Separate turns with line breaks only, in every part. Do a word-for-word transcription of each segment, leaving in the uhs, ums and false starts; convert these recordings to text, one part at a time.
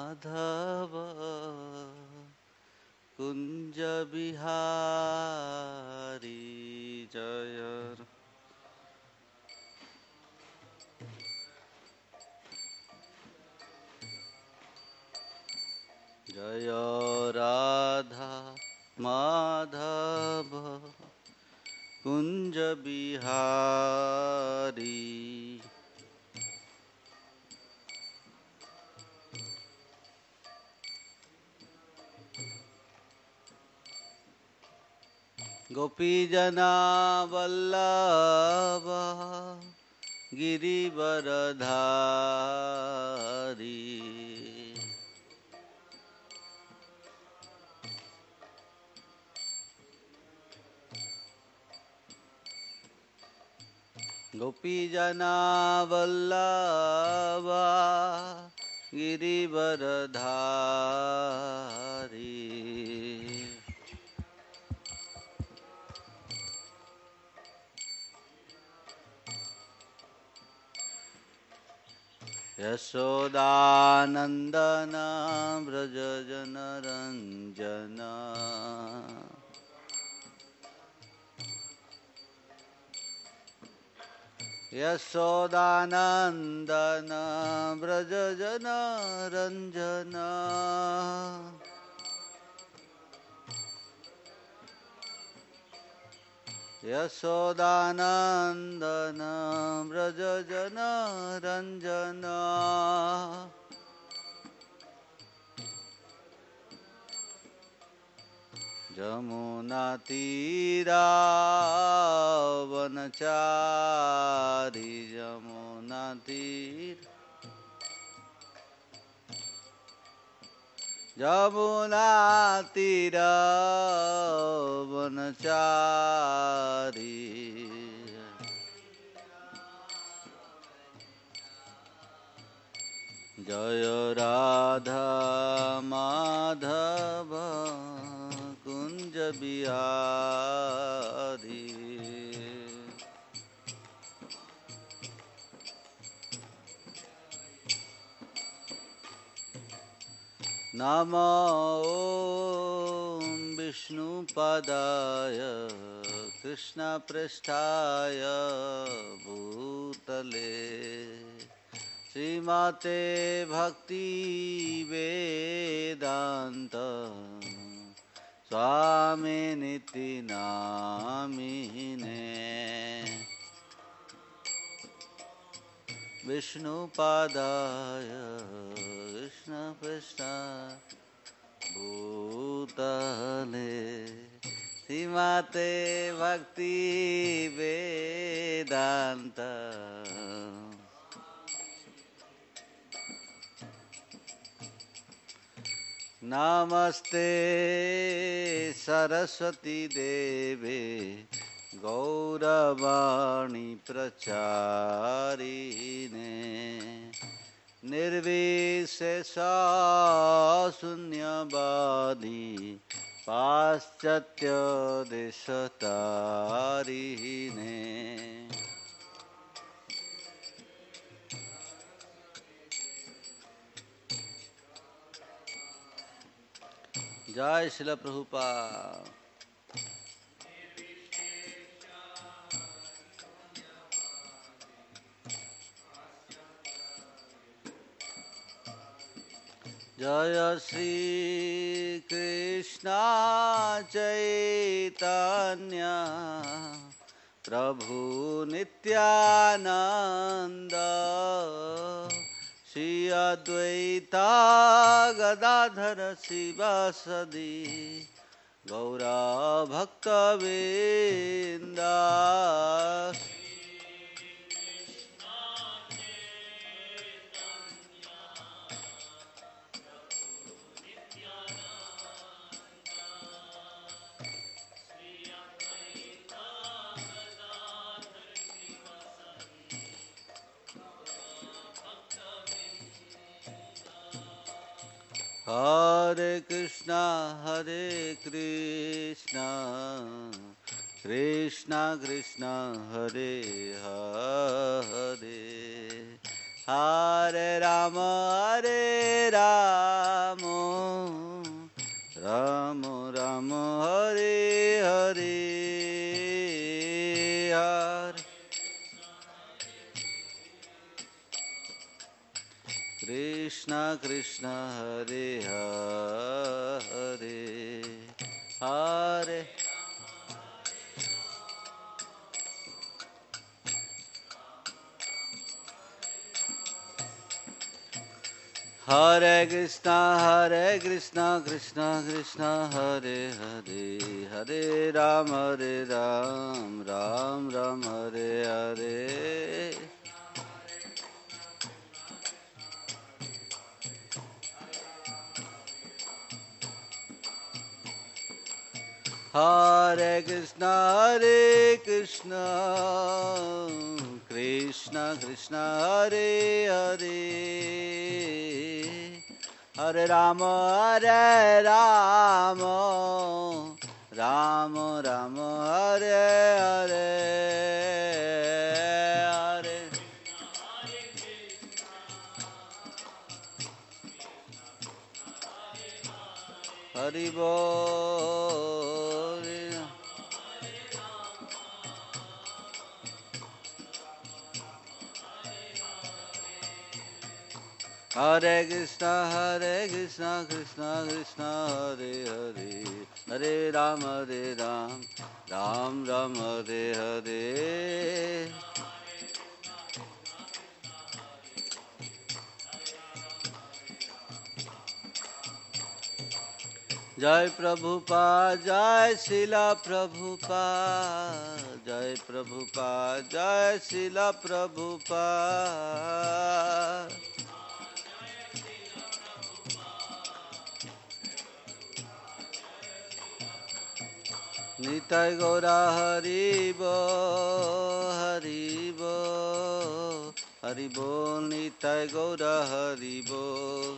माधव कुंज बिहारी जय जय राधा माधव कुंज बिहारी गोपी जना वल्लभ गिरिवरधारी गोपी जना वल्लभ गिरिवरधारी यशोदानंदन व्रज जनरंजन यशोदानंदन व्रज जनरंजन यशोदानंदन व्रज जनरंजन जमुना तीरा वनचारी जमुना तीर जमुना तीरा वनचारी जय राधा माधव कुंज बिहारी नमो विष्णुपदाय कृष्णपृष्ठाय भूतले श्रीमते भक्ति वेदांत स्वामिनिति नामिने विष्णुपदाय कृष्णपृष्ठाय भूतले श्रीमते भक्ति वेदांत नमस्ते सरस्वती देवे गौरवाणी प्रचारिणे निर्विशेष शून्यवादी पाश्चात्य देशतारिणे जय श्रील प्रभुपाद। जय श्री कृष्ण चैतन्य प्रभु नित्यानंद श्री अद्वैता गदाधर शिवासदि गौरा भक्तवृंद हरे कृष्णा हरे कृष्णा कृष्णा कृष्णा हरे हरे हरे राम हरे Ram Krishna Krishna Hare Hare Hare Hare Krishna Hare Krishna Krishna Krishna Hare Hare Hare Ram Hare Ram Ram Ram Hare Hare Hare Krishna Hare Krishna Krishna Krishna Hare Hare Hare Rama Hare Rama Rama Rama Hare Hare Hare Hari Bol Hare Krishna Hare Krishna Krishna Krishna Hare Hare Hare Ram Hare Ram Ram Ram Hare Hare Jai Prabhupada Jai Srila Prabhupada Jai Prabhupada Jai Srila Prabhupada Nitai Gaura Hari Bol Hari Bol Hari Bol Nitai Gaura Hari Bol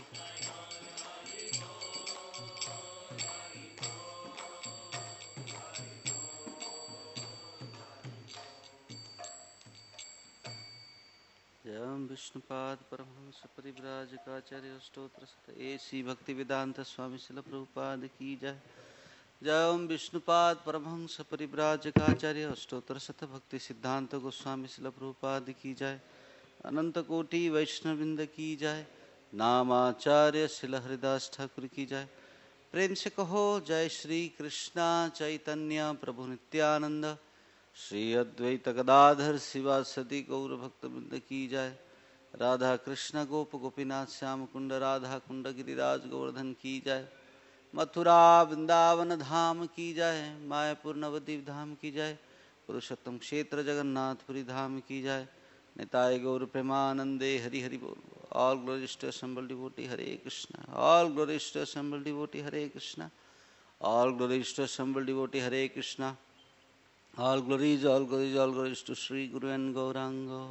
Jam Vishnupad Paramahamsa Parivrajakacarya Stotra Sata A.C. Bhaktivedanta Swami Srila Prabhupada Ki Jai Jam Vishnupad Paramahamsa Parivrajakacarya Stotra Sata Bhakti Siddhanta Goswami Srila Prabhupada Ki Jai Ananta Koti Vaishnavinda Ki Jai Namacharya Srila Haridas Thakur Ki Jai प्रेम से कहो जय श्री कृष्णा चैतन्य प्रभु नित्यानंद श्री अद्वैत गदाधर शिवासदि गौर भक्तवृंद की जय राधा कृष्ण गोप गोपीनाथ श्याम कुंड राधा कुंड गिरिराज गोवर्धन की जय मथुरा वृंदावन धाम की जय मायापुर नवद्वीप धाम की जय पुरुषोत्तम क्षेत्र जगन्नाथपुरी धाम की जय निताय गौर प्रेमानंदे हरि हरि बोल All glories to assembled devotee Hare Krishna. All glories to assembled devotee Hare Krishna. All glories to assembled devotee Hare Krishna. All glories, all glories, all glories to Sri Guru and Gauranga.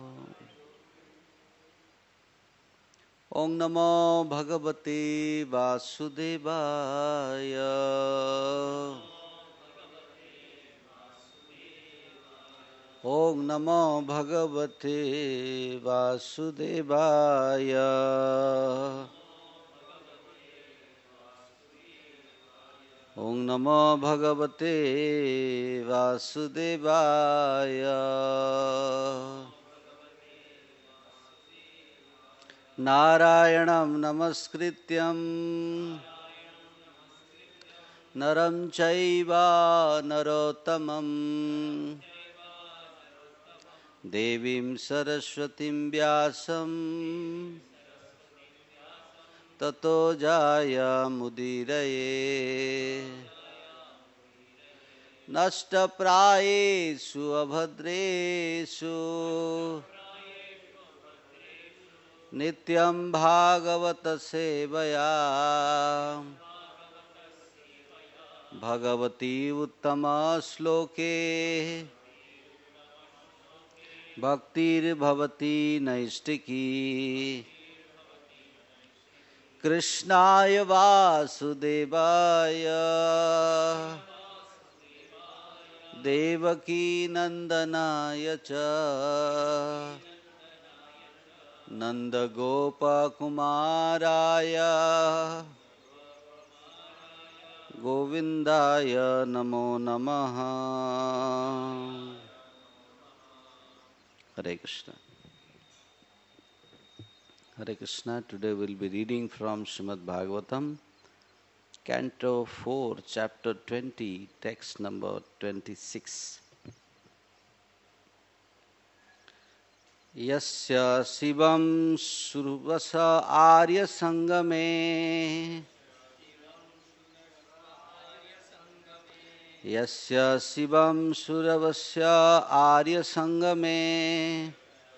Om Namo Bhagavate Vasudevaya. Om Namo Bhagavate Vasudevaya. Om Namo Bhagavate Vasudevaya. Narayanam Namaskrityam Naram Chaiva Narottamam Devim Saraswatim Vyasam Tato Jaya Mudiraye Nashta Prayesu Abhadresu Nityam Bhagavata Sevaya Bhagavati Uttama Sloke Bhaktir Bhavati Naistiki Krishnaya Vasudevaya Devaki Nandanaya Cha Nanda Gopa Kumaraya Govindaya Namo Namaha. Hare Krishna Hare Krishna. Today we'll be reading from Srimad Bhagavatam, Canto four, Chapter twenty, text number twenty-six. Yasya Sivam Survasa Arya Sangame Yasya Sivam Suravasya Arya Sangame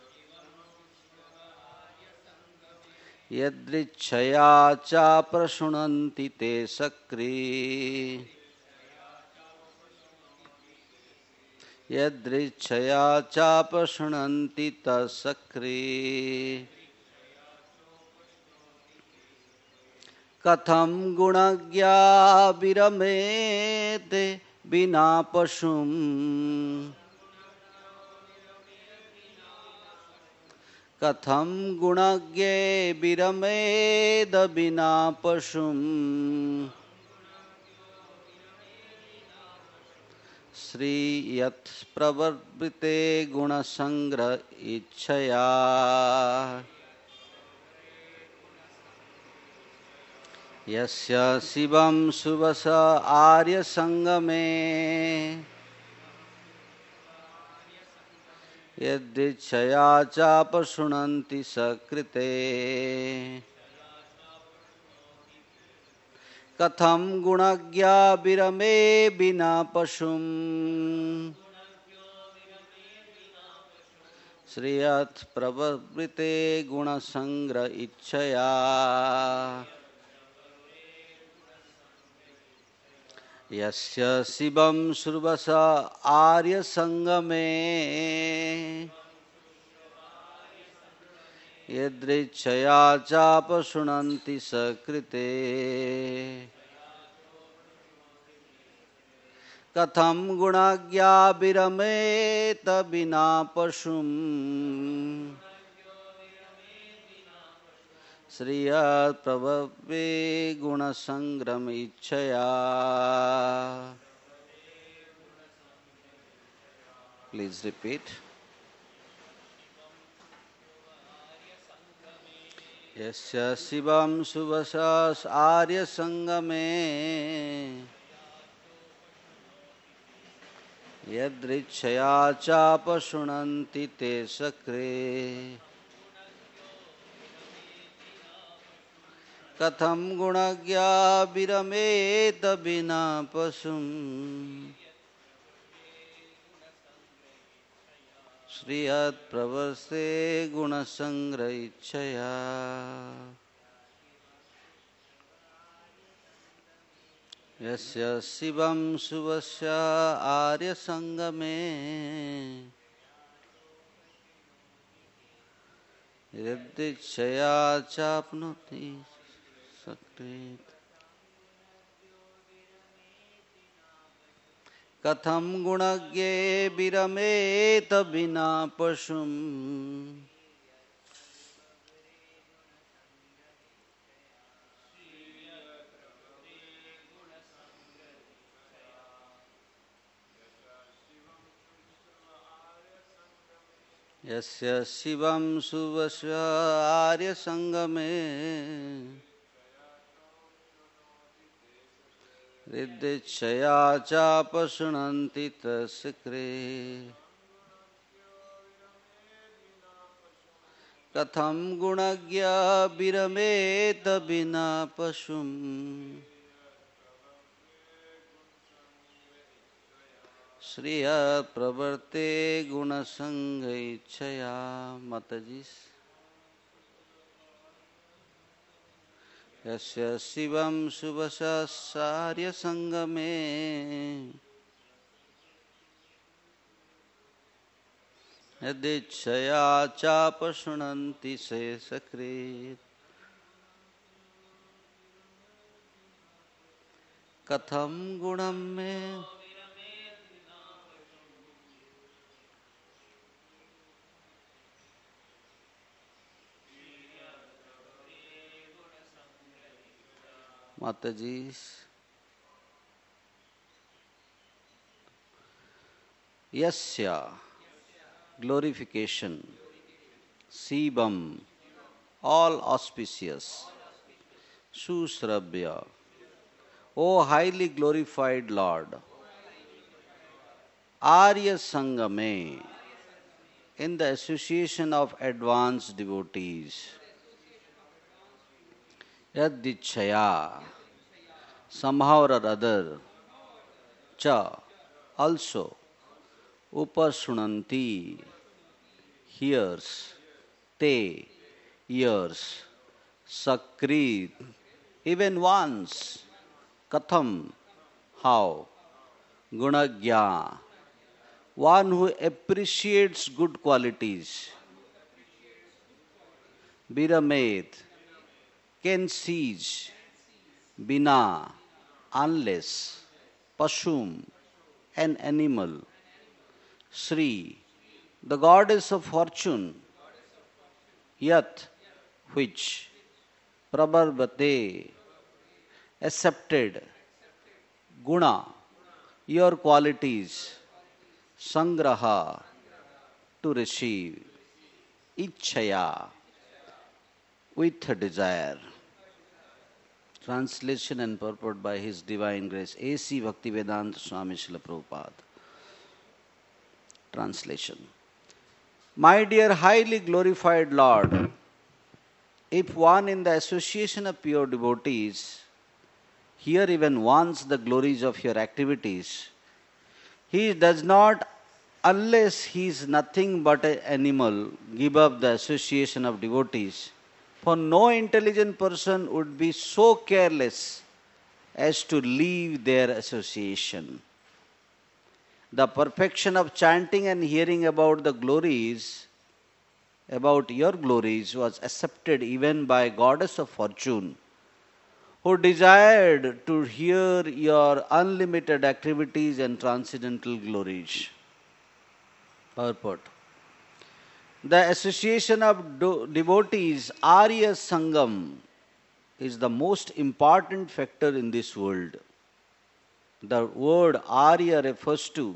Yadrichaya cha prashunanti te sakri Yadrichaya cha prashunanti ta sakri Katham gunagya viramete bina pashum Katham gunagye virameda bina pashum Sri yat pravarbrite gunasangra ichaya Yasya Sivam Suvasa Arya Sangame Yadichaya cha pasunanti sakrite Katham gunagya virame bina pasum Sriyat pravavrite gunasangra ichaya Yasya Sivam Survasa Arya Sangame Yadrichaya cha pasunanti sakrite Katham gunagya virame tabina pasum Sriyat pravave gunasangram ichaya. Please repeat. Yasya Sivam Suvasas Arya Sangame Yadrichaya cha pasunanti te sakre Katham gunagya virame tabina pasum Sriyat pravaste gunasangra ichaya Yasya Sivam Suvasya Arya Sangame Yadichaya chapnoti sakrit Katham gunagye virame tabina pasum Yasya Sivam Suvasya Arya Sangame Riddhichaya cha pasunanti tasikre Katham gunagya virame tabina pasum Sriya pravarte gunasanga ichaya Matajis Yasya Sivam Suvasa Sarya Sangame Yadichaya cha pasunanti se sakrit Katham gunam me Matajis Yasya glorification Sibam all auspicious, Sushrabya, O highly glorified Lord, Arya Sangame, in the association of advanced devotees, Yadichaya, somehow or other, Cha, also, Upasunanti, hears, Te, ears, Sakrit, even once, Katham, how, Gunagya, one who appreciates good qualities, Biramed, can seize, Bina, unless, Pashum, an animal, Sri, the goddess of fortune, Yat, which, Prabharbate, accepted, Guna, your qualities, Sangraha, to receive, Ichaya, with a desire. Translation and purport by His Divine Grace, A C Bhaktivedanta Swami Srila Prabhupada. Translation. My dear highly glorified Lord, if one in the association of pure devotees hear even once the glories of your activities, he does not, unless he is nothing but an animal, give up the association of devotees. For no intelligent person would be so careless as to leave their association. The perfection of chanting and hearing about the glories, about your glories, was accepted even by Goddess of Fortune, who desired to hear your unlimited activities and transcendental glories. Purport. The association of do- devotees, Arya Sangam, is the most important factor in this world. The word Arya refers to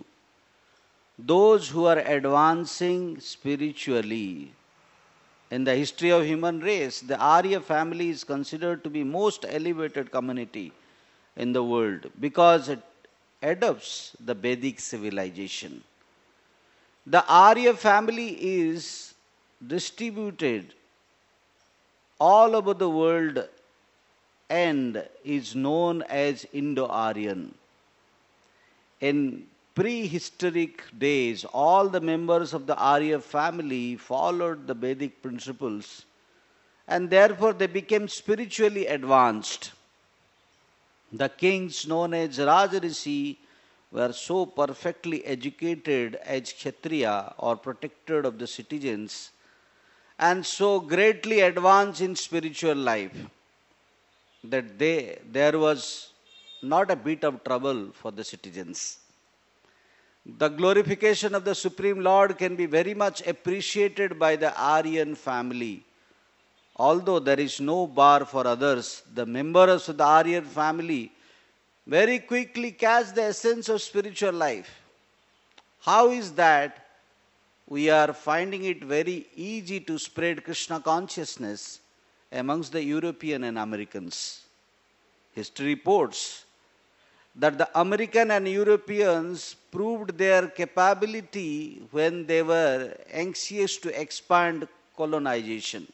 those who are advancing spiritually. In the history of human race, the Arya family is considered to be most elevated community in the world because it adopts the Vedic civilization. The Arya family is distributed all over the world and is known as Indo-Aryan. In prehistoric days, all the members of the Arya family followed the Vedic principles and therefore they became spiritually advanced. The kings known as Rajarishi were so perfectly educated as Kshatriya or protector of the citizens and so greatly advanced in spiritual life that they, there was not a bit of trouble for the citizens. The glorification of the Supreme Lord can be very much appreciated by the Aryan family. Although there is no bar for others, the members of the Aryan family very quickly catch the essence of spiritual life. How is that? We are finding it very easy to spread Krishna consciousness amongst the European and Americans. History reports that the American and Europeans proved their capability when they were anxious to expand colonization.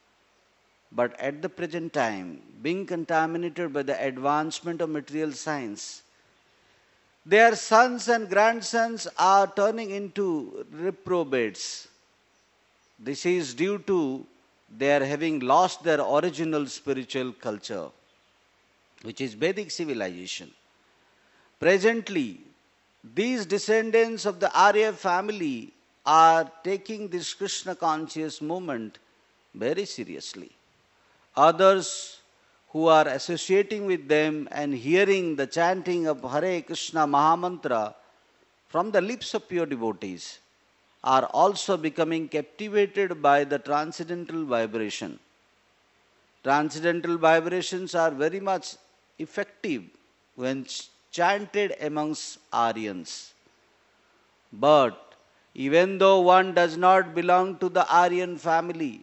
But at the present time, being contaminated by the advancement of material science, their sons and grandsons are turning into reprobates. This is due to their having lost their original spiritual culture, which is Vedic civilization. Presently, these descendants of the Arya family are taking this Krishna conscious movement very seriously. Others who are associating with them and hearing the chanting of Hare Krishna Mahamantra from the lips of pure devotees are also becoming captivated by the transcendental vibration. Transcendental vibrations are very much effective when chanted amongst Aryans. But even though one does not belong to the Aryan family,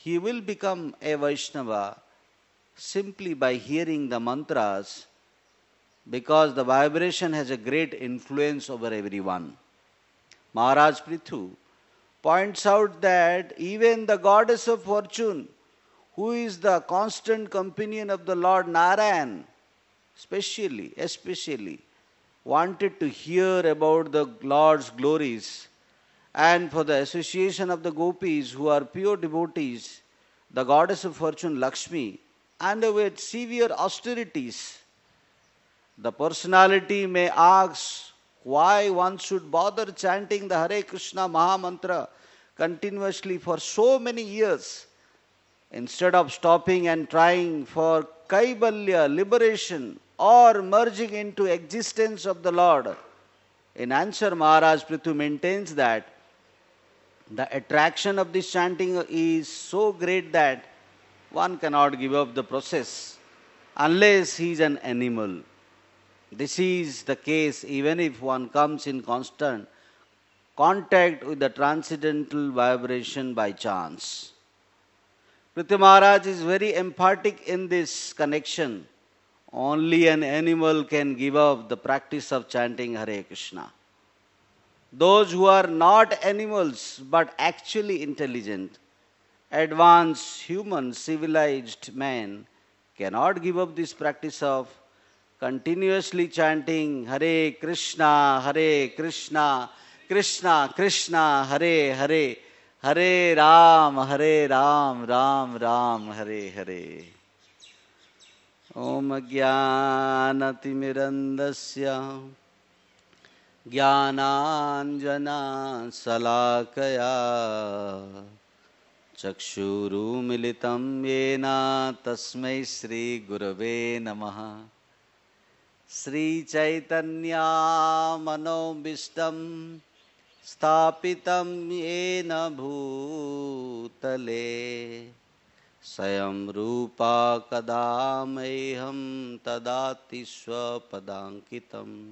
he will become a Vaishnava simply by hearing the mantras, because the vibration has a great influence over everyone. Maharaj Prithu points out that even the goddess of fortune, who is the constant companion of the Lord Narayan, especially, especially wanted to hear about the Lord's glories. And for the association of the gopis who are pure devotees, the goddess of fortune Lakshmi underwent severe austerities. The personality may ask why one should bother chanting the Hare Krishna Maha Mantra continuously for so many years, instead of stopping and trying for Kaivalya, liberation, or merging into existence of the Lord. In answer, Maharaj Prithu maintains that the attraction of this chanting is so great that one cannot give up the process unless he is an animal. This is the case even if one comes in constant contact with the transcendental vibration by chance. Prithu Maharaj is very emphatic in this connection. Only an animal can give up the practice of chanting Hare Krishna. Those who are not animals but actually intelligent, advanced, human, civilized men cannot give up this practice of continuously chanting Hare Krishna, Hare Krishna, Krishna Krishna, Hare Hare, Hare Ram, Hare Ram, Ram Ram, Hare Hare. Om Jnanatimirandasya Jnananjana Salakaya Chakshuru Militam Yena Tasmai Shri Gurave Namaha. Sri Chaitanya Manobishtam Sthapitam Yena Bhutale Sayam Rupa Kadameham Tadati Swapadankitam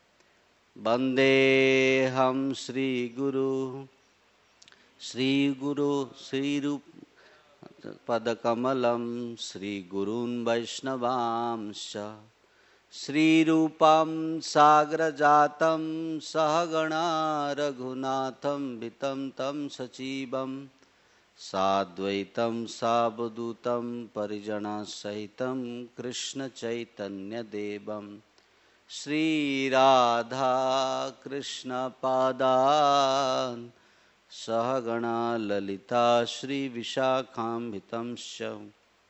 Bandeham Sri Guru Sri Guru Sri Rup Padakamalam Sri Gurun Vaishnavamsha Sri Rupam Sagrajatam Sahagana Raghunatham Vitam Tam Sachivam Sadvaitam Sabdutam Parijana Sahitam Krishna Chaitanya Devam Sri Radha Krishna Padan Sahagana Lalita Shri Vishakham Sham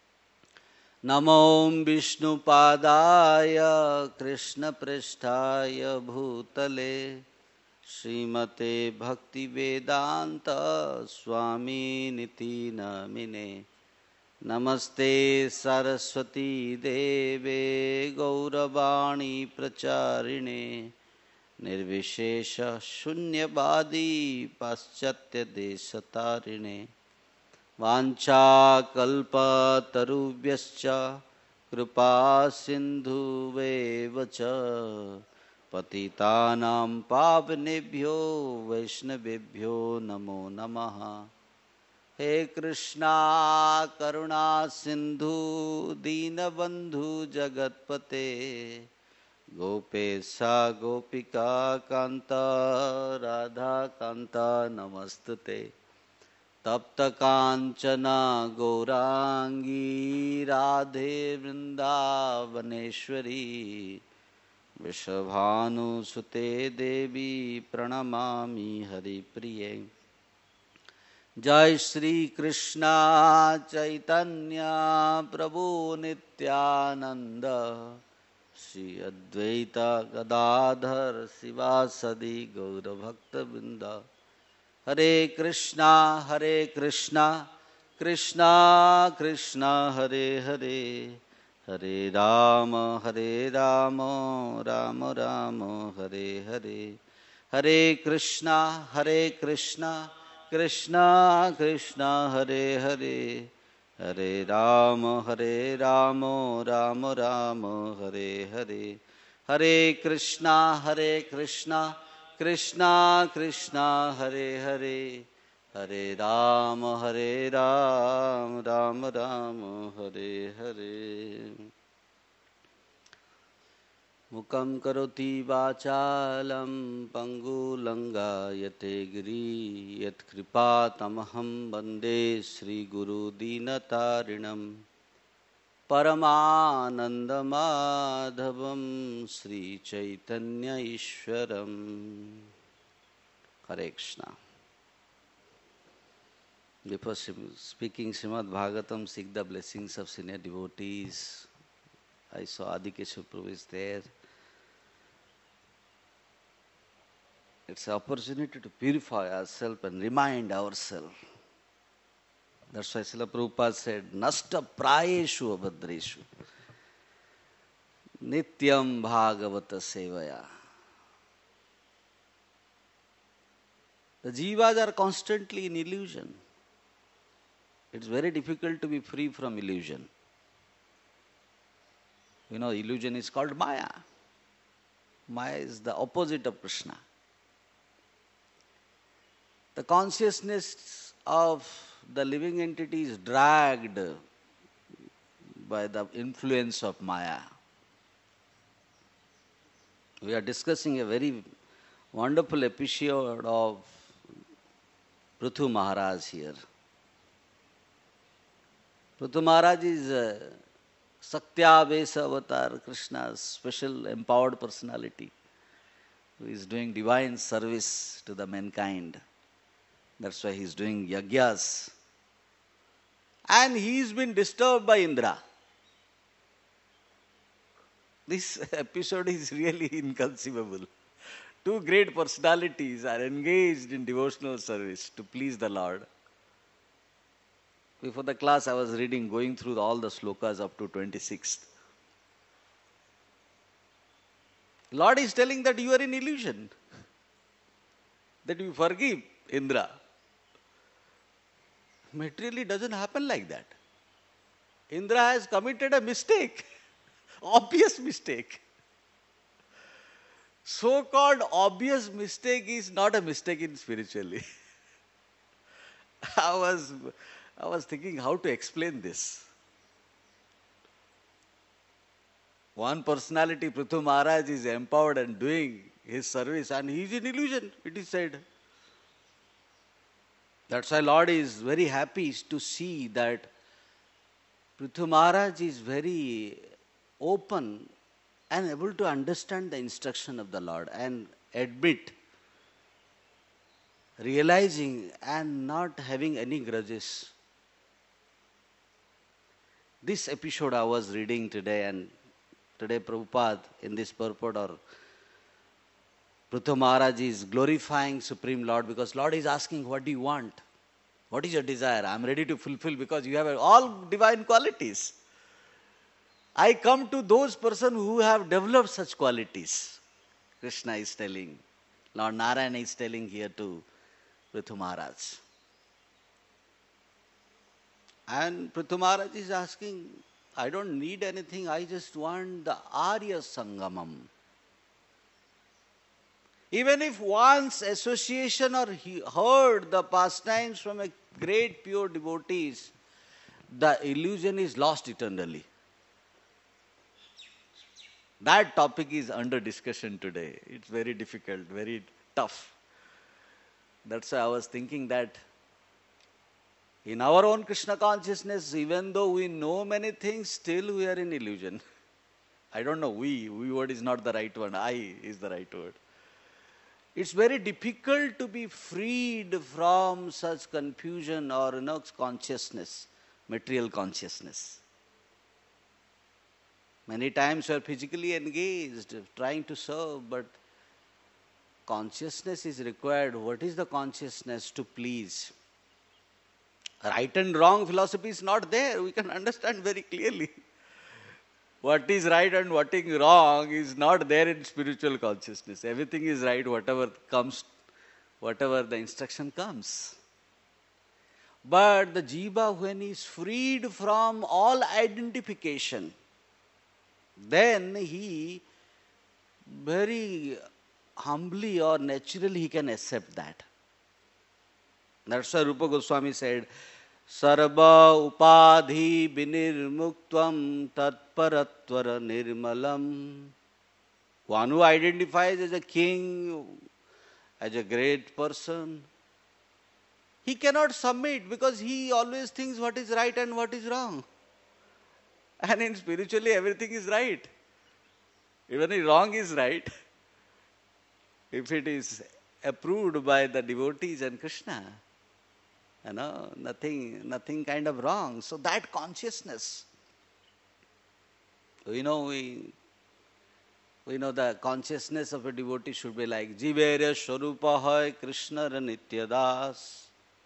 Namo Vishnu Padaya Krishna Pristhaya Bhutale Srimate Bhakti Vedanta Swami Niti Namine Namaste Saraswati Deve Gauravani Pracharine Nirvishesha Shunyavadi Paschatya Desatarine Vancha Kalpa Tarubhyascha Kripa Sindhuvevacha Patitanam Pavanebhyo Vaishnavebhyo Namo Namaha. He Krishna Karuna Sindhu Deenabandhu Jagatpate Gopesha Gopika Kanta Radha Kanta Namastate Tapta Kanchana Gaurangi Radhe Vrindavaneshwari Vrishabhanu Sute Devi Pranamami Hari Priye. Jai Shri Krishna Chaitanya Prabhu Nityananda Shri Advaita Gadadhar Sivasadi Gaura Bhakta Vrinda. Hare Krishna Hare Krishna Krishna Krishna Hare Hare Hare Rama Hare Rama Rama Rama Hare Hare. Hare Krishna Hare Krishna Krishna Krishna Hare Hare Hare Rama Hare Rama Rama Rama Hare Hare. Hare Krishna Hare Krishna Krishna Krishna Hare Hare Hare Ram, Hare Ram, Ram Ram, Hare Hare. Mukam karoti vachalam pangulanga yate giri yat kripa tamaham bande Sri Guru Dinatarinam Paramanandamadhavam Sri Chaitanya Ishwaram. Hare Krishna. Before speaking Srimad Bhagavatam, seek the blessings of senior devotees. I saw Adikeshwar Prabhu is there. It's an opportunity to purify ourselves and remind ourselves. That's why Srila Prabhupada said, Nasta prayeshu abhadreshu nityam bhagavata sevaya. The jivas are constantly in illusion. It's very difficult to be free from illusion. You know, illusion is called Maya. Maya is the opposite of Krishna. The consciousness of the living entity is dragged by the influence of Maya. We are discussing a very wonderful episode of Prithu Maharaj here. Prithu Maharaj is a Satyavesa avatar, Krishna's special empowered personality who is doing divine service to the mankind. That's why he is doing yagyas. And he has been disturbed by Indra. This episode is really inconceivable. Two great personalities are engaged in devotional service to please the Lord. Before the class, I was reading, going through all the slokas up to twenty-sixth. Lord is telling that you are in illusion, that you forgive Indra. Materially doesn't happen like that. Indra has committed a mistake, obvious mistake. So-called obvious mistake is not a mistake in spiritually. I was, I was thinking how to explain this. One personality, Prithu Maharaj, is empowered and doing his service, and he is in illusion, it is said. That's why Lord is very happy to see that Prithu Maharaj is very open and able to understand the instruction of the Lord and admit, realizing and not having any grudges. This episode I was reading today, and today Prabhupada in this purport, or Prithu Maharaj is glorifying Supreme Lord because Lord is asking, what do you want? What is your desire? I am ready to fulfill because you have all divine qualities. I come to those persons who have developed such qualities. Krishna is telling, Lord Narayana is telling here to Prithu Maharaj. And Prithu Maharaj is asking, I don't need anything, I just want the Arya Sangamam. Even if one's association or he heard the pastimes from a great pure devotees, the illusion is lost eternally. That topic is under discussion today. It's very difficult, very tough. That's why I was thinking that in our own Krishna consciousness, even though we know many things, still we are in illusion. I don't know, we, we word is not the right one, I is the right word. It's very difficult to be freed from such confusion or, you know, consciousness, material consciousness. Many times we are physically engaged, trying to serve, but consciousness is required. What is the consciousness? To please. Right and wrong philosophy is not there. We can understand very clearly. What is right and what is wrong is not there in spiritual consciousness. Everything is right, whatever comes, whatever the instruction comes. But the jiva, when he is freed from all identification, then he very humbly or naturally he can accept that. That's why Rupa Goswami said, Sarva upadhi vinirmuktvam tatparatvara nirmalam. One who identifies as a king, as a great person, he cannot submit because he always thinks what is right and what is wrong. And in spiritually, everything is right. Even if wrong is right, if it is approved by the devotees and Krishna, you know, nothing, nothing kind of wrong. So that consciousness, we know we, we know the consciousness of a devotee should be like Jiverya Swarupa Hai Krishna Nityadas.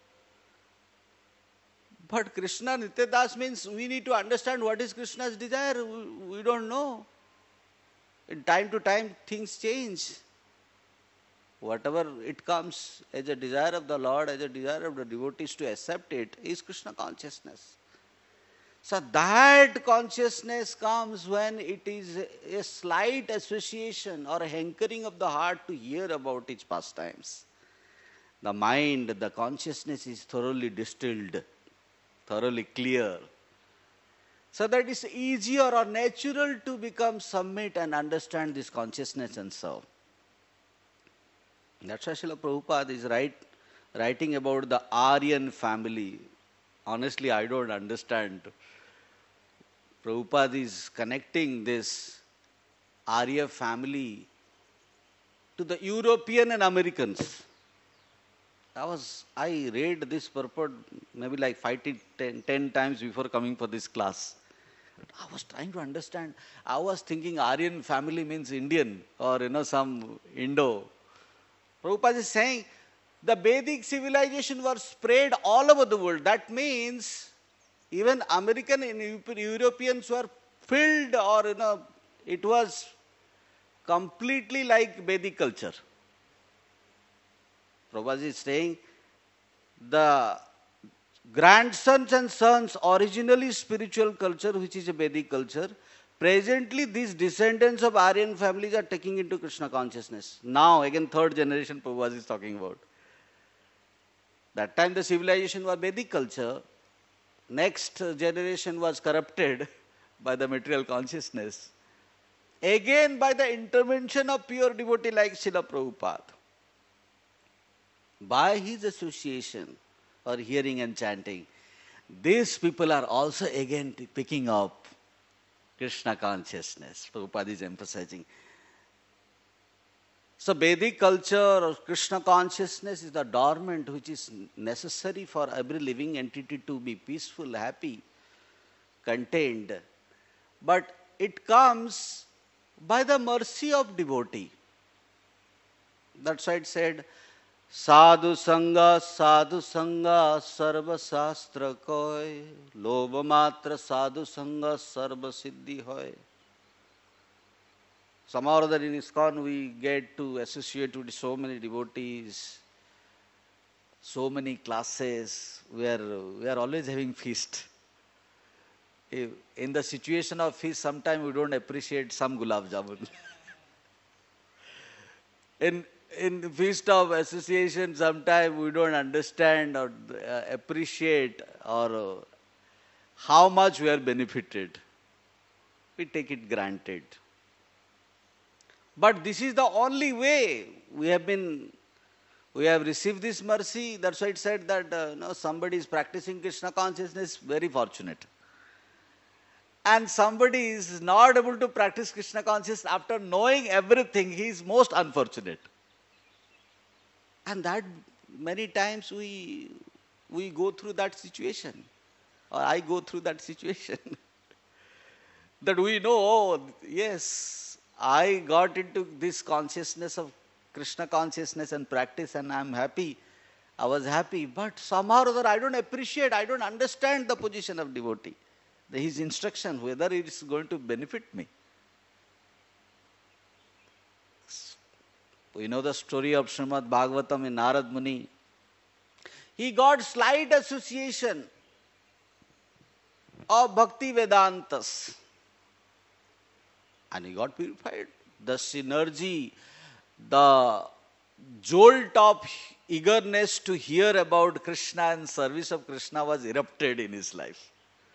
But Krishna Nityadas means we need to understand what is Krishna's desire. We, we don't know. In time to time things change. Whatever it comes as a desire of the Lord, as a desire of the devotees to accept it, is Krishna consciousness. So that consciousness comes when it is a slight association or a hankering of the heart to hear about its pastimes. The mind, the consciousness is thoroughly distilled, thoroughly clear. So that it's easier or natural to become submit and understand this consciousness and serve. That's why Srila Prabhupada is write, writing about the Aryan family. Honestly, I don't understand. Prabhupada is connecting this Arya family to the European and Americans. I was, I read this purport maybe like five to ten, ten times before coming for this class. I was trying to understand. I was thinking Aryan family means Indian or you know some Indo. Prabhupada is saying the Vedic civilization was spread all over the world. That means even American and Europeans were filled or you know it was completely like Vedic culture. Prabhupada is saying the grandsons and sons originally spiritual culture which is a Vedic culture. Presently these descendants of Aryan families are taking into Krishna consciousness. Now again third generation Prabhupada is talking about. That time the civilization was Vedic culture. Next generation was corrupted by the material consciousness. Again by the intervention of pure devotee like Srila Prabhupada. By his association or hearing and chanting, these people are also again picking up Krishna consciousness. Prabhupada is emphasizing. So Vedic culture or Krishna consciousness is the dormant which is necessary for every living entity to be peaceful, happy, contained. But it comes by the mercy of devotee. That's why it said, Sadhu Sangha, Sadhu Sangha, Sarva Shastra Koi, Lobha Matra Sadhu Sangha, Sarva Siddhi Hoy. Somehow or other in ISKCON we get to associate with so many devotees, so many classes, where we are always having feast. If in the situation of feast, sometimes we don't appreciate some gulab jamun. in In the feast of association, sometimes we don't understand or uh, appreciate or uh, how much we are benefited. We take it granted. But this is the only way we have been, we have received this mercy. That's why it said that uh, you know, somebody is practicing Krishna consciousness, very fortunate. And somebody is not able to practice Krishna consciousness after knowing everything, he is most unfortunate. And that many times we we go through that situation, or I go through that situation. That we know, oh, yes, I got into this consciousness of Krishna consciousness and practice and I'm happy. I was happy, but somehow or other I don't appreciate, I don't understand the position of devotee. His instruction, whether it is going to benefit me. We know the story of Srimad Bhagavatam in Narad Muni. He got slight association of Bhakti Vedantas. And he got purified. The synergy, the jolt of
eagerness to hear about Krishna and service of Krishna was erupted in his life.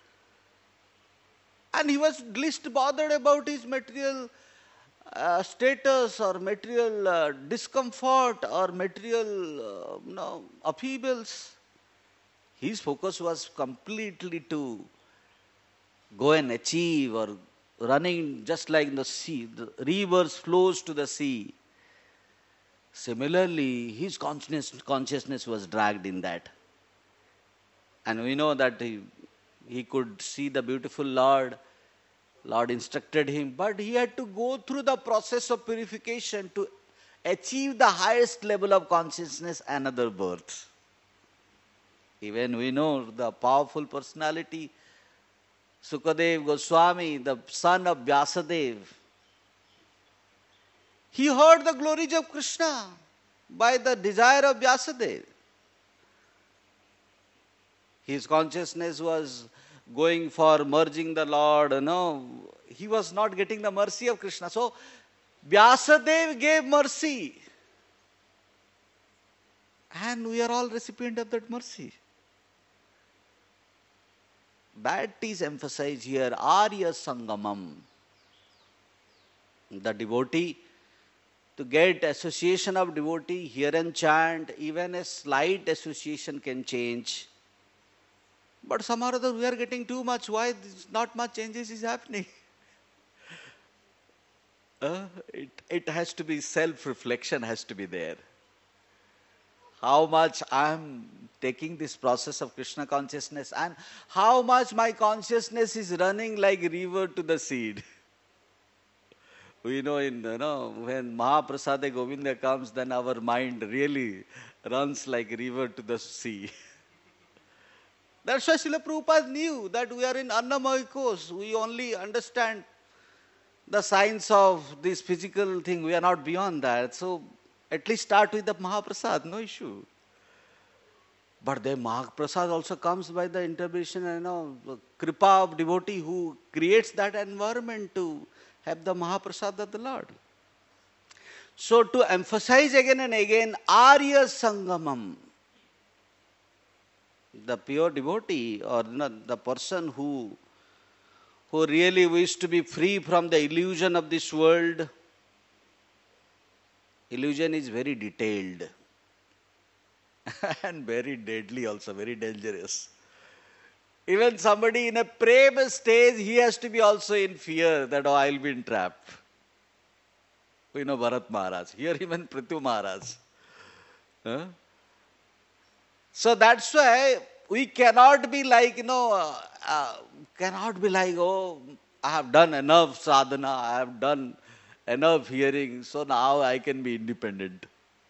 And he was least bothered about his material uh, status or material uh, discomfort or material uh, you know, upheavals. His focus was completely to go and achieve, or running just like the sea. The rivers flows to the sea. Similarly, his consciousness, consciousness was dragged in that. And we know that he, he could see the beautiful Lord. Lord instructed him, but he had to go through the process of purification to achieve the highest level of consciousness, another birth. Even we know the powerful personality, Sukadev Goswami, the son of Vyasadeva. He heard the glories of Krishna by the desire of Vyasadeva. His consciousness was going for merging the Lord, you know. He was not getting the mercy of Krishna. So, Vyasadeva gave mercy. And we are all recipient of that mercy. That is emphasized here, Arya Sangamam. The devotee, to get association of devotee, hear and chant, even a slight association can change. But somehow or other we are getting too much. Why not much changes is happening? Uh, it, it has to be, self-reflection has to be there. How much I am taking this process of Krishna consciousness, and how much my consciousness is running like river to the seed. We know, in you know when Mahaprasade Govinda comes, then our mind really runs like river to the sea. That's why Srila Prabhupada knew that we are in Annamaya Kosh. We only understand the science of this physical thing. We are not beyond that. So at least start with the Mahaprasad, no issue. But then Mahaprasad also comes by the intervention, you know, Kripa of devotee who creates that environment to have the Mahaprasad of the Lord. So to emphasize again and again, Arya Sangamam, the pure devotee, or you know, the person who, who really wishes to be free from the illusion of this world. Illusion is very detailed and very deadly also, very dangerous. Even somebody in a prema stage, he has to be also in fear that, oh, I'll be in trap. We know Bharat Maharaj. Here even Prithu Maharaj. Huh? So that's why we cannot be like, you know, uh, uh, cannot be like, oh, I have done enough sadhana, I have done enough hearing, so now I can be independent.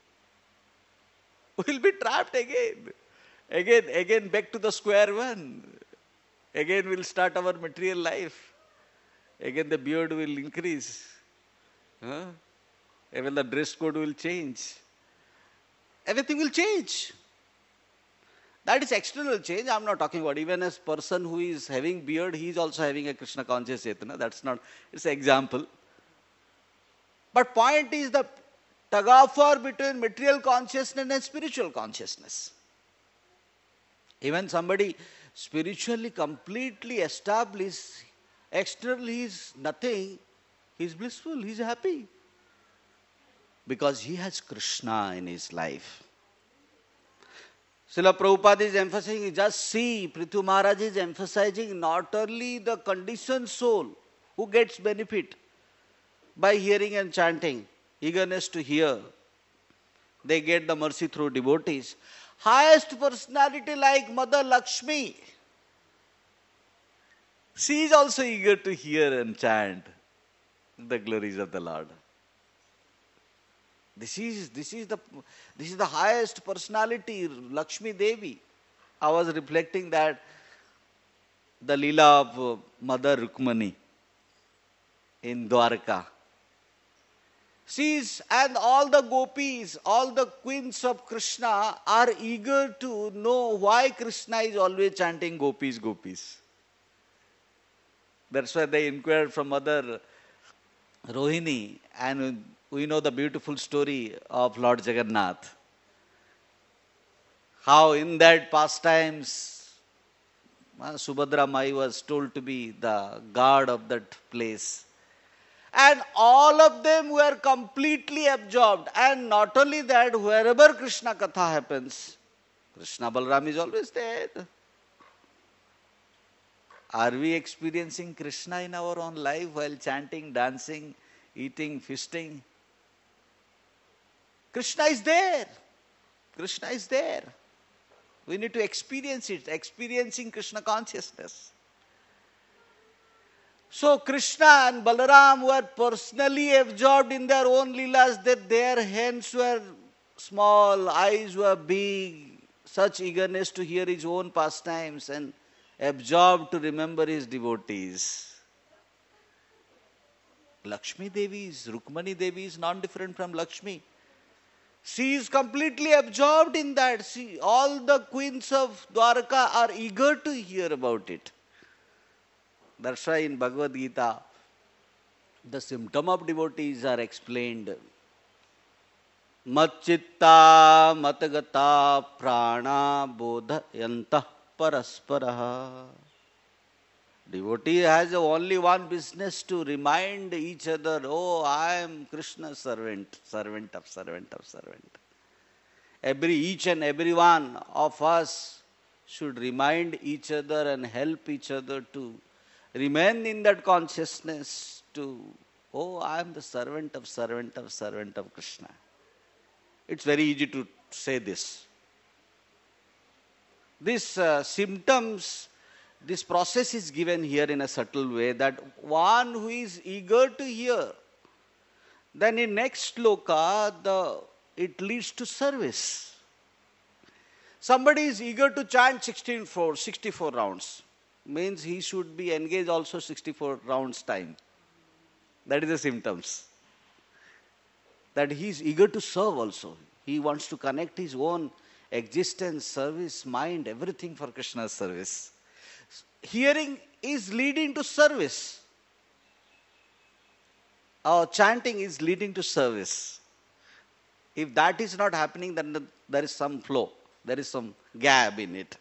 We'll be trapped again. Again, again back to the square one. Again we'll start our material life. Again the beard will increase. Huh? Even the dress code will change. Everything will change. That is external change. I'm not talking about. Even a person who is having beard, he is also having a Krishna conscious Chetana. That's not, it's an example. But point is the tug of war between material consciousness and spiritual consciousness. Even somebody spiritually completely established, externally he is nothing, he is blissful, he is happy. Because he has Krishna in his life. Srila Prabhupada is emphasizing, just see, Prithu Maharaj is emphasizing not only the conditioned soul who gets benefit by hearing and chanting, eagerness to hear, they get the mercy through devotees. Highest personality like Mother Lakshmi, she is also eager to hear and chant the glories of the Lord. This is, this is the this is the highest personality, Lakshmi Devi. I was reflecting that the Leela of Mother Rukmani in Dwarka. She is, and all the gopis, all the queens of Krishna are eager to know why Krishna is always chanting gopis, gopis. That's why they inquired from Mother Rohini, and we know the beautiful story of Lord Jagannath. how in that pastimes uh, Subhadra Mai was told to be the guard of that place. And all of them were completely absorbed. And not only that, wherever Krishna Katha happens, Krishna Balaram is always there. Are we experiencing Krishna in our own life while chanting, dancing, eating, feasting? Krishna is there. Krishna is there. We need to experience it, experiencing Krishna consciousness. So Krishna and Balaram were personally absorbed in their own leelas, that their hands were small, eyes were big, such eagerness to hear his own pastimes and absorbed to remember his devotees. Lakshmi Devi is, Rukmani Devi is non-different from Lakshmi. She is completely absorbed in that. She, all the queens of Dwarka are eager to hear about it. That's why in Bhagavad Gita, the symptom of devotees are explained. Matchitta matagata prana bodhayantah parasparaha. Devotee has only one business, to remind each other, oh, I am Krishna's servant, servant of servant of servant. Every, each and every one of us should remind each other and help each other to remain in that consciousness, to, oh, I am the servant of servant of servant of Krishna. It's very easy to say this. These uh, symptoms, this process is given here in a subtle way, that one who is eager to hear, then in next sloka, the, it leads to service. Somebody is eager to chant sixty-four, sixty-four rounds. Means he should be engaged also sixty-four rounds time. That is the symptoms. That he is eager to serve also. He wants to connect his own existence, service, mind, everything for Krishna's service. Hearing is leading to service. Our chanting is leading to service. If that is not happening, then there is some flow. There is some gap in it.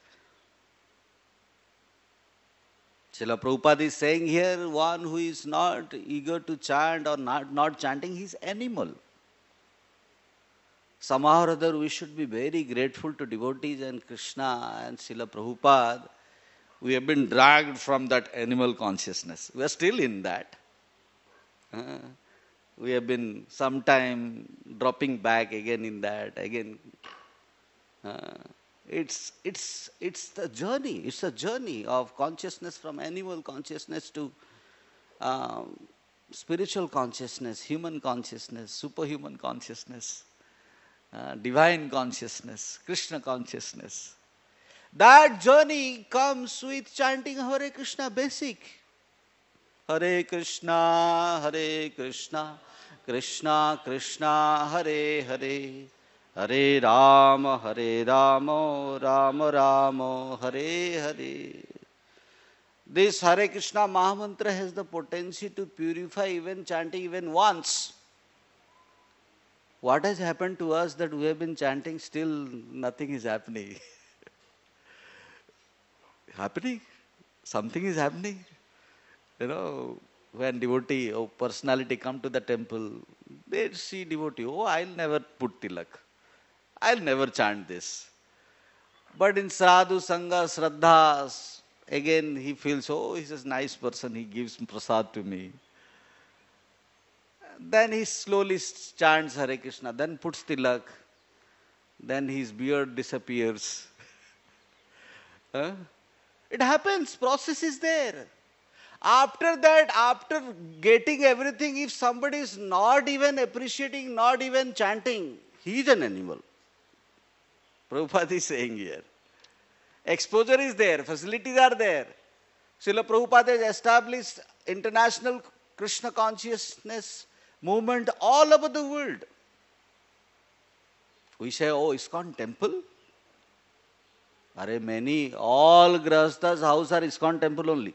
Srila Prabhupada is saying here, one who is not eager to chant or not, not chanting, he is animal. Somehow or other we should be very grateful to devotees and Krishna and Srila Prabhupada. We have been dragged from that animal consciousness. We are still in that. Uh, we have been sometime dropping back again in that, again. Uh, It's, it's, it's the journey. It's a journey of consciousness from animal consciousness to um, spiritual consciousness, human consciousness, superhuman consciousness, uh, divine consciousness, Krishna consciousness. That journey comes with chanting Hare Krishna basic. Hare Krishna, Hare Krishna, Krishna Krishna, Hare Hare. Hare Rama, Hare Rama, Rama Rama, Hare Hare. This Hare Krishna Mahamantra has the potency to purify even chanting even once. What has happened to us that we have been chanting, still nothing is happening? Happening? Something is happening. You know, when devotee or personality come to the temple, they see devotee, oh, I'll never put tilak. I'll never chant this. But in sadhu, sangha, shraddha, again he feels, oh, he's a nice person, he gives prasad to me. Then he slowly chants Hare Krishna, then puts tilak, then his beard disappears. Huh? It happens, process is there. After that, after getting everything, if somebody is not even appreciating, not even chanting, he is an animal. Prabhupada is saying here. Exposure is there, facilities are there. Srila Prabhupada has established international Krishna consciousness movement all over the world. We say, oh, ISKCON temple? Are many, all Grahastha's house are ISKCON temple only.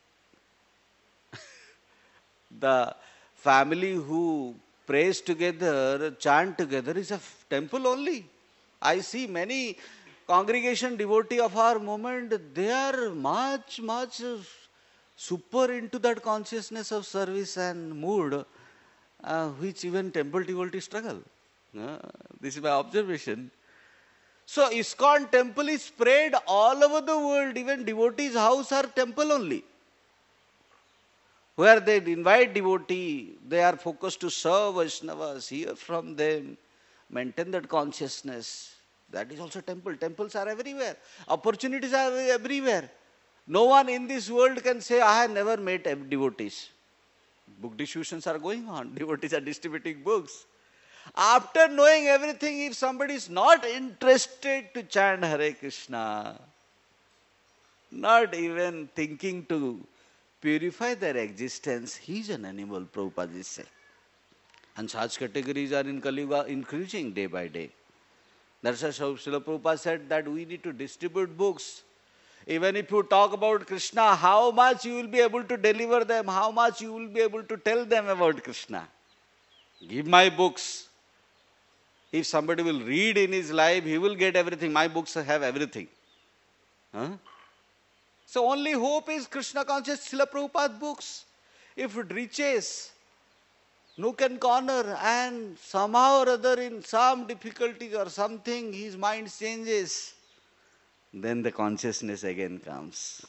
The family who prays together, chant together is a temple only. I see many congregation devotee of our movement, they are much, much super into that consciousness of service and mood, uh, which even temple devotees struggle. Uh, this is my observation. So ISKCON temple is spread all over the world. Even devotees' house are temple only. Where they invite devotee, they are focused to serve Vaishnavas, hear from them, maintain that consciousness. That is also temple. Temples are everywhere. Opportunities are everywhere. No one in this world can say, I have never met devotees. Book distributions are going on. Devotees are distributing books. After knowing everything, if somebody is not interested to chant Hare Krishna, not even thinking to purify their existence, he is an animal, Prabhupada is saying. And such categories are in Kali Yuga increasing day by day. That's why Srila Prabhupada said that we need to distribute books. Even if you talk about Krishna, how much you will be able to deliver them, how much you will be able to tell them about Krishna. Give my books. If somebody will read in his life, he will get everything. My books have everything. Huh? So only hope is Krishna conscious Srila Prabhupada books. If it reaches nook and corner and somehow or other in some difficulty or something his mind changes, then the consciousness again comes.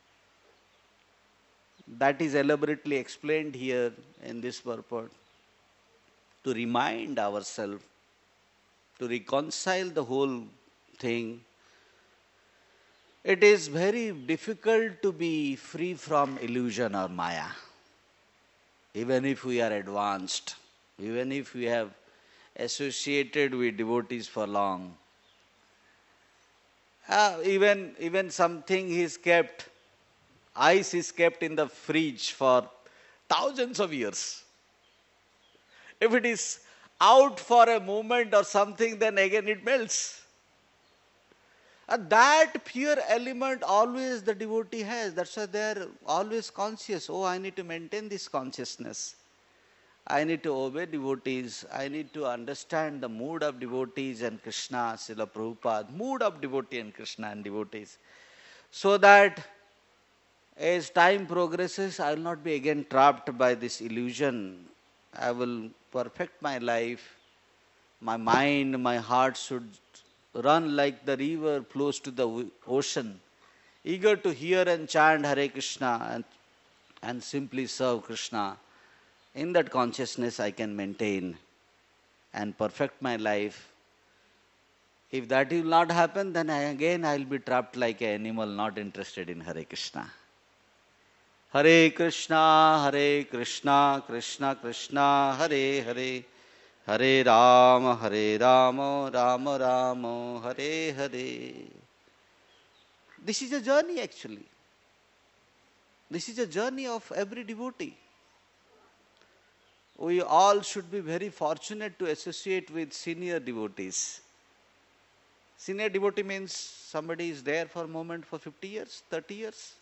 That is elaborately explained here in this purport. To remind ourselves, to reconcile the whole thing. It is very difficult to be free from illusion or maya. Even if we are advanced, even if we have associated with devotees for long, uh, even, even something is kept, ice is kept in the fridge for thousands of years. If it is out for a moment or something, then again it melts. And that pure element always the devotee has. That's why they are always conscious. Oh, I need to maintain this consciousness. I need to obey devotees. I need to understand the mood of devotees and Krishna, Srila Prabhupada, mood of devotee and Krishna and devotees. So that as time progresses, I will not be again trapped by this illusion. I will perfect my life. My mind, my heart should run like the river flows to the ocean, eager to hear and chant Hare Krishna and, and simply serve Krishna. In that consciousness I can maintain and perfect my life. If that will not happen, then I, again I will be trapped like an animal not interested in Hare Krishna. Hare Krishna, Hare Krishna, Krishna Krishna, Hare Hare, Hare Rama, Hare Rama, Rama Rama, Hare Hare. This is a journey actually. This is a journey of every devotee. We all should be very fortunate to associate with senior devotees. Senior devotee means somebody is there for a moment for fifty years, thirty years.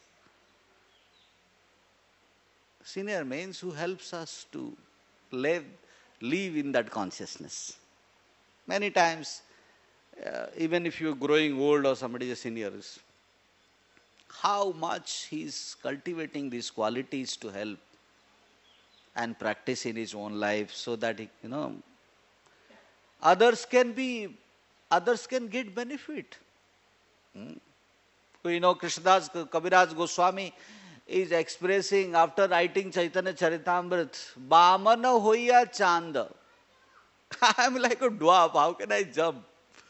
Senior means who helps us to live, live in that consciousness. Many times, uh, even if you are growing old or somebody is a senior, how much he is cultivating these qualities to help and practice in his own life so that, he, you know, others can be, others can get benefit. Hmm? We know Krishnadas Kaviraj Goswami is expressing after writing Chaitanya Charitamrita, Bamana hoya chanda. I am like a dwarf, how can I jump?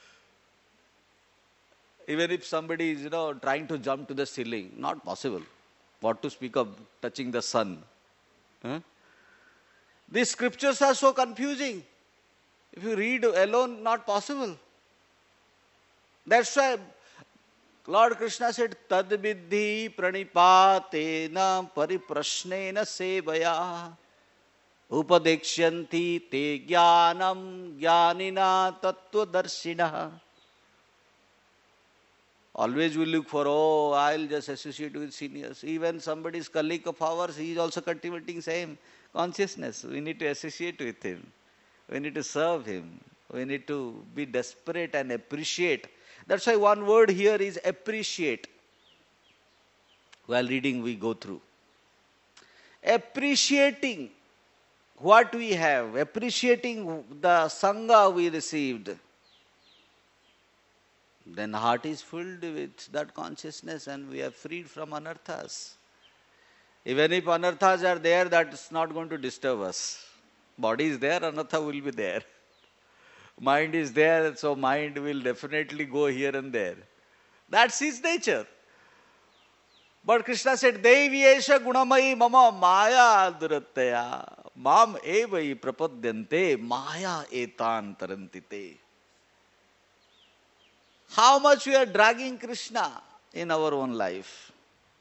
Even if somebody is, you know, trying to jump to the ceiling, not possible. What to speak of touching the sun? Huh? These scriptures are so confusing. If you read alone, not possible. That's why Lord Krishna said, Tad vidhi pranipatena pariprashnena sevaya upadekshyanti te jnanam jnanina tattvadarshina. Always we look for, oh, I'll just associate with seniors. Even somebody's colleague of ours, he is also cultivating same consciousness. We need to associate with him. We need to serve him. We need to be desperate and appreciate. That's why one word here is appreciate. While reading, we go through. Appreciating what we have, appreciating the Sangha we received. Then heart is filled with that consciousness and we are freed from anarthas. Even if anarthas are there, that's not going to disturb us. Body is there, anartha will be there. Mind is there, so mind will definitely go here and there. That's his nature. But Krishna said, Devi esha gunamayi mama maya durataya mam evai prapadyante maya etan tarantite. How much we are dragging Krishna in our own life.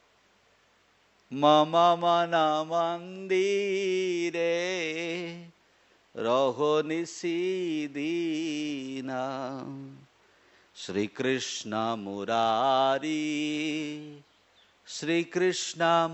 Mama mana mandire raho nisidina Shri Krishna Murari Shri Krishna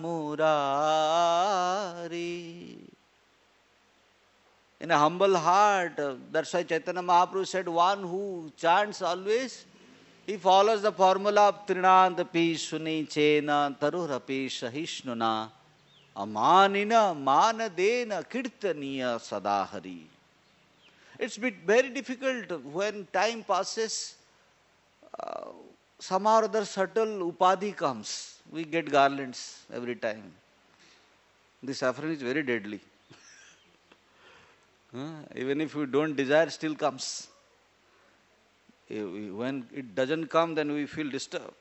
Murari. In a humble heart, that's why Chaitanya Mahaprabhu said, one who chants always, he follows the formula of Trinantapi Suni Chena Tarurapi Sahishnuna Amanina Manadena Kirtaniya Sadahari. It's bit very difficult when time passes, uh, somehow or other subtle upadhi comes. We get garlands every time. This suffering is very deadly. Huh? Even if we don't desire, still comes. When it doesn't come, then we feel disturbed.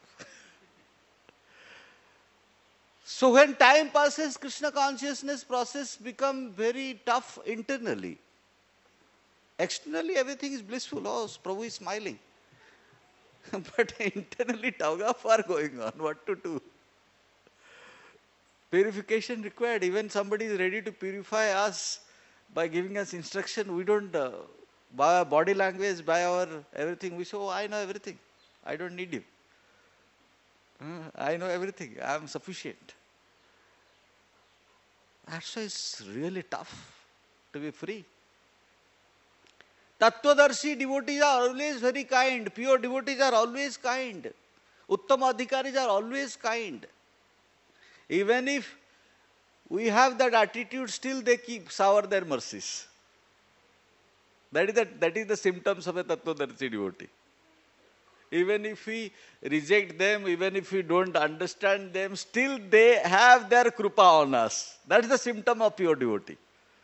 So when time passes, Krishna consciousness process become very tough internally. Externally, everything is blissful. Oh, Prabhu is smiling. But internally, tug of war going on. What to do? Purification required. Even somebody is ready to purify us by giving us instruction. We don't, uh, by our body language, by our everything, we say, oh, I know everything. I don't need you. Uh, I know everything. I am sufficient. That's why it's really tough to be free. Tattvadarshi devotees are always very kind. Pure devotees are always kind. Uttama adhikaris are always kind. Even if we have that attitude, still they keep sour their mercies. That is the, that is the symptoms of a Tattvadarshi devotee. Even if we reject them, even if we don't understand them, still they have their krupa on us. That is the symptom of pure devotee.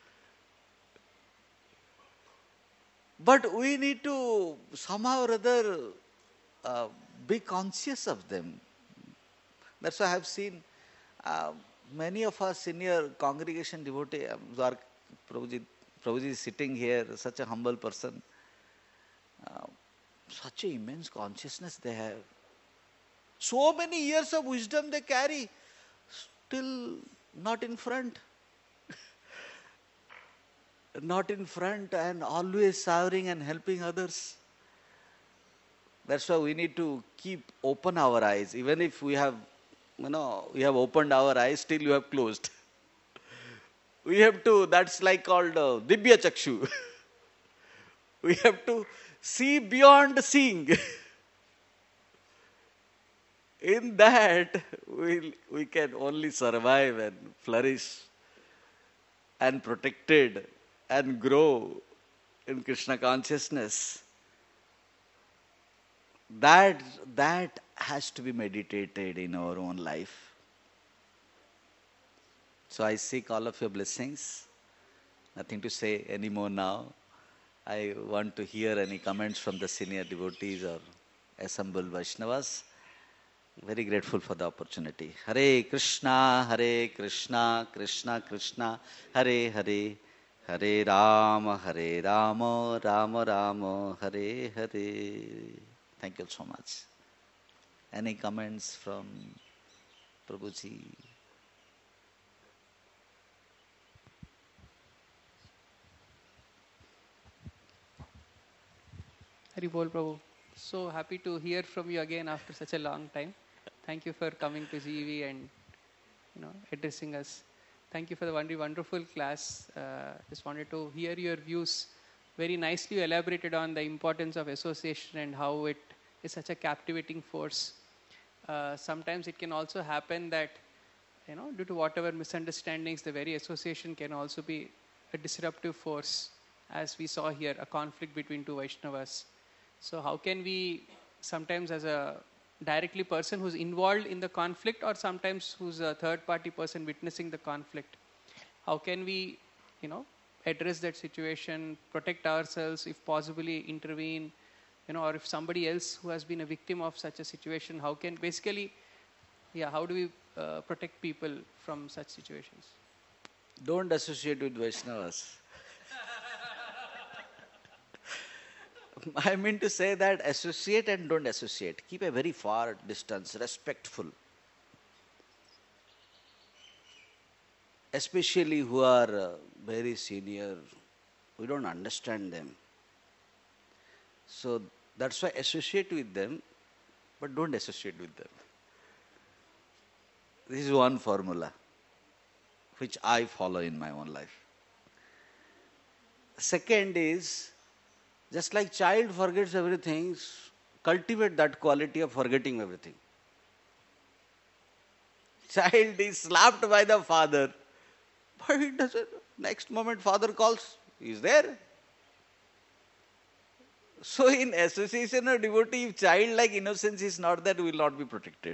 But we need to somehow or other uh, be conscious of them. That's why I have seen uh, many of our senior congregation devotees, um, Prabhuji, Prabhuji is sitting here, such a humble person. Uh, such an immense consciousness they have. So many years of wisdom they carry, still not in front. Not in front and always serving and helping others. That's why we need to keep open our eyes. Even if we have, you know, we have opened our eyes, still you have closed. We have to, that's like called uh, Dibya Chakshu. We have to see beyond seeing. In that, we we can only survive and flourish and protected and grow in Krishna consciousness. That, that has to be meditated in our own life. So I seek all of your blessings. Nothing to say anymore now. I want to hear any comments from the senior devotees or assembled Vaishnavas. Very grateful for the opportunity. Hare Krishna, Hare Krishna, Krishna Krishna, Hare Hare, Hare Rama, Hare Rama, Rama Rama, Hare Hare. Thank you so much. Any comments from Prabhuji?
Hari Bol Prabhu. So happy to hear from you again after such a long time. Thank you for coming to G V and you know addressing us. Thank you for the wonderful, wonderful class. Uh, just wanted to hear your views. Very nicely elaborated on the importance of association and how it is such a captivating force. Uh, sometimes it can also happen that, you know, due to whatever misunderstandings, the very association can also be a disruptive force, as we saw here, a conflict between two Vaishnavas. So how can we, sometimes as a directly person who's involved in the conflict, or sometimes who's a third party person witnessing the conflict, how can we, you know, address that situation, protect ourselves, if possibly intervene, you know, or if somebody else who has been a victim of such a situation, how can basically, yeah, how do we uh, protect people from such situations?
Don't associate with Vaishnavas. I mean to say that associate and don't associate. Keep a very far distance, respectful. Especially who are uh, very senior, we don't understand them. So that's why associate with them, but don't associate with them. This is one formula which I follow in my own life. Second is, just like child forgets everything, cultivate that quality of forgetting everything. Child is slapped by the father, but it doesn't. Next moment father calls, he's there. So in association of devotee, if childlike innocence is not there, will not be protected.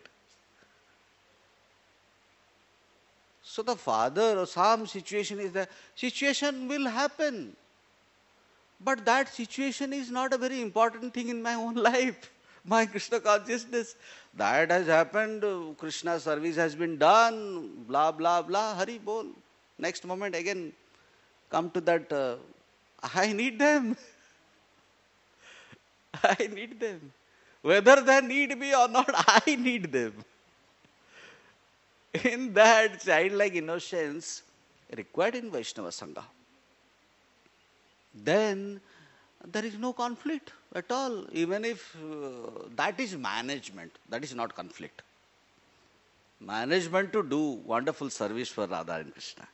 So the father or some situation is there. Situation will happen. But that situation is not a very important thing in my own life. My Krishna consciousness. That has happened, Krishna service has been done, blah, blah, blah, Hari Bol. Next moment again, come to that, uh, I need them. I need them. Whether they need me or not, I need them. In that childlike innocence required in Vaishnava Sangha, then there is no conflict at all. Even if uh, that is management, that is not conflict. Management to do wonderful service for Radha and Krishna.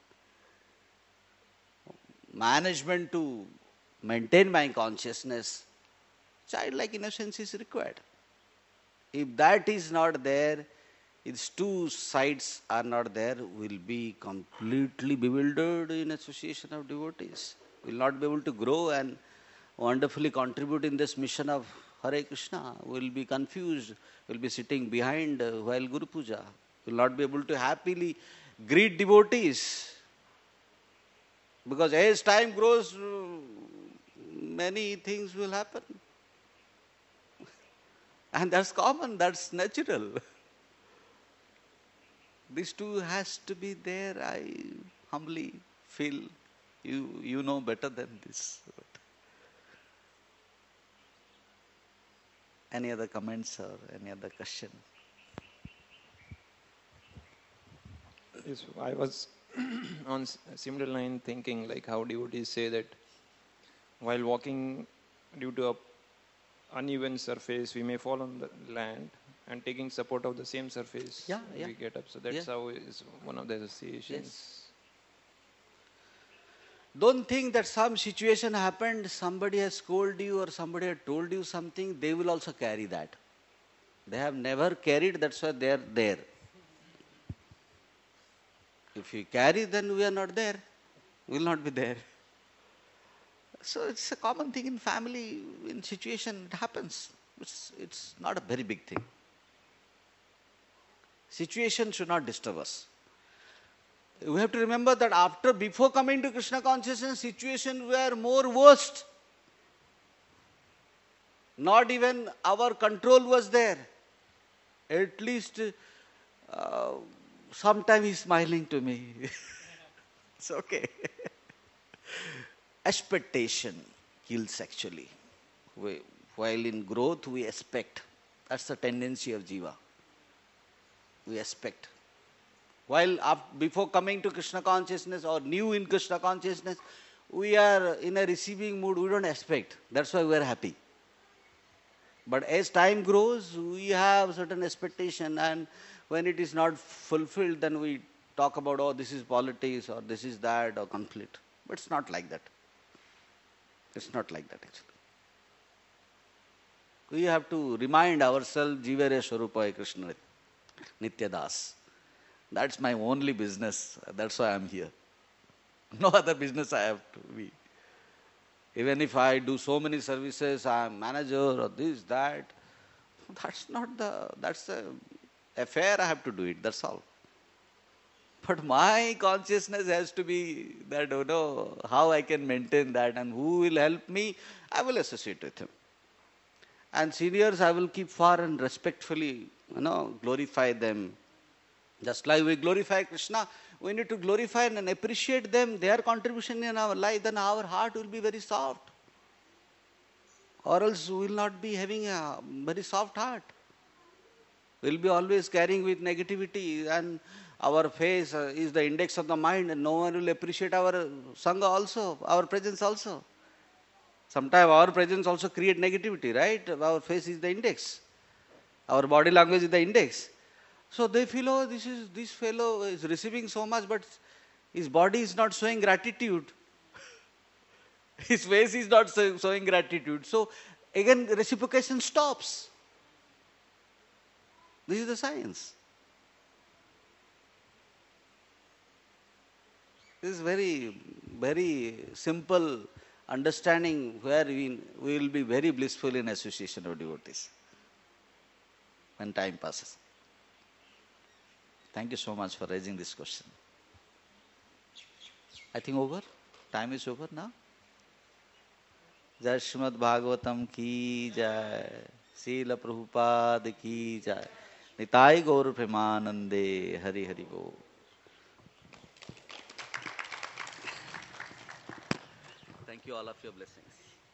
Management to maintain my consciousness, childlike innocence is required. If that is not there, its two sides are not there, will be completely bewildered in association of devotees. Will not be able to grow and wonderfully contribute in this mission of Hare Krishna. Will be confused, will be sitting behind uh, while Guru Puja. Will not be able to happily greet devotees. Because as time grows, uh, many things will happen. And that's common, that's natural. These two has to be there, I humbly feel. You, you know better than this. Any other comments or any other question?
Yes, I was on s- a similar line thinking like how devotees say that while walking due to a uneven surface, we may fall on the land, and taking support of the same surface,
Yeah, yeah.
we get up. So that's
Yeah.
how is one of the associations.
Yes. Don't think that some situation happened, somebody has scolded you or somebody has told you something, they will also carry that. They have never carried, that's why they are there. If we carry, then we are not there. We will not be there. So it's a common thing in family, in situation, it happens. It's, it's not a very big thing. Situation should not disturb us. We have to remember that after, before coming to Krishna consciousness, situations were more worst. Not even our control was there. At least uh, sometime he's smiling to me. It's okay. Expectation kills actually. We, while in growth we expect. That's the tendency of jiva. We expect. While af- before coming to Krishna consciousness or new in Krishna consciousness, we are in a receiving mood, we don't expect. That's why we are happy. But as time grows, we have certain expectation, and when it is not fulfilled, then we talk about, oh, this is politics, or this is that, or conflict. But it's not like that. It's not like that actually. We have to remind ourselves, Jivere Swarupa Krishna Nityadas. That's my only business. That's why I'm here. No other business I have to be. Even if I do so many services, I'm manager or this, that, that's not the, that's the affair, I have to do it, that's all. But my consciousness has to be that, you know, how I can maintain that and who will help me, I will associate with him. And seniors, I will keep far and respectfully, you know, glorify them. Just like we glorify Krishna, we need to glorify and appreciate them, their contribution in our life, then our heart will be very soft. Or else we will not be having a very soft heart. We will be always carrying with negativity, and our face uh, is the index of the mind, and no one will appreciate our Sangha also, our presence also. Sometimes our presence also create negativity, right? Our face is the index. Our body language is the index. So they feel, oh, this is this fellow is receiving so much, but his body is not showing gratitude. His face is not so- showing gratitude. So again, reciprocation stops. This is the science. This is very, very simple understanding where we, we will be very blissful in association of devotees when time passes. Thank you so much for raising this question. I think over? Time is over now? Jai Srimad Bhagavatam ki jai, Srila Prabhupada ki jai, Nitai Gaur Premanande, Hari Hari Bo. Thank you all of your blessings.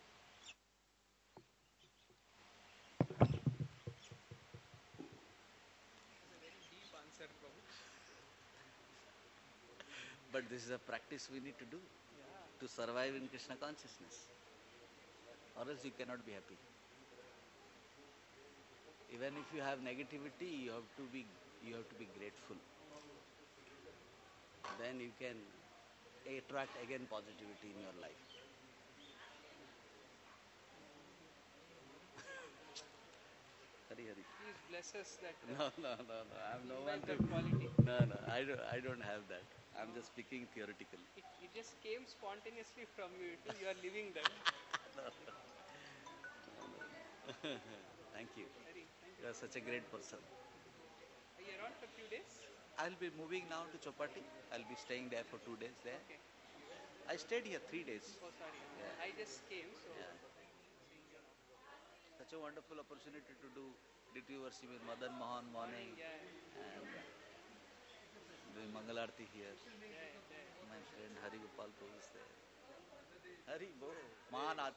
But this is a practice we need to do to survive in Krishna consciousness. Or else you cannot be happy. Even if you have negativity, you have to be you have to be grateful. Then you can attract again positivity in your life. Hari Hari.
Please bless us that uh,
No, no, no, no. I'm no one
imbibe
to.
that quality.
No, no. I don't. I don't have that. I'm just speaking theoretically.
It, it just came spontaneously from you. Too. You are living that.
Thank you.
Hari, thank you.
You are such a great person.
Are you around for a few days?
I'll be moving now to Chopati. I'll be staying there for two days there.
Okay.
I stayed here three days.
Oh, sorry.
Yeah.
I just came, so.
Yeah. Such a wonderful opportunity to do D T worship with Madan Mohan morning
Yeah.
and doing Mangalarti here. My friend Hari Gopal Prabhu is there. Hari Bo, Mahan